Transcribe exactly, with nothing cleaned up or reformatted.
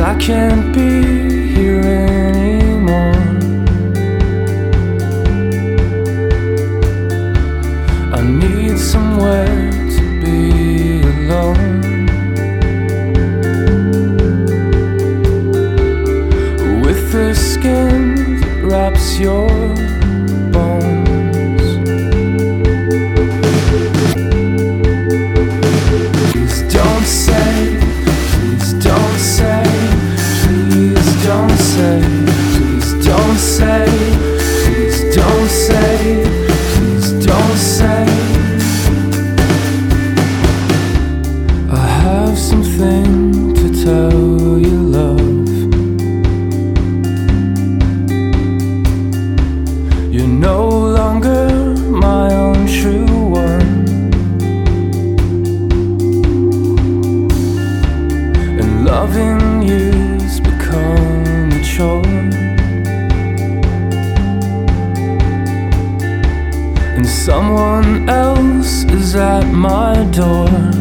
I can't be here anymore. I need somewhere to be alone. With the skin that wraps your bones. Please don't say, please don't say, please don't say, please don't say, please don't say, please don't say. I have something to tell you, love. You're no longer my own true one, and loving you's become a chore. And someone else is at my door.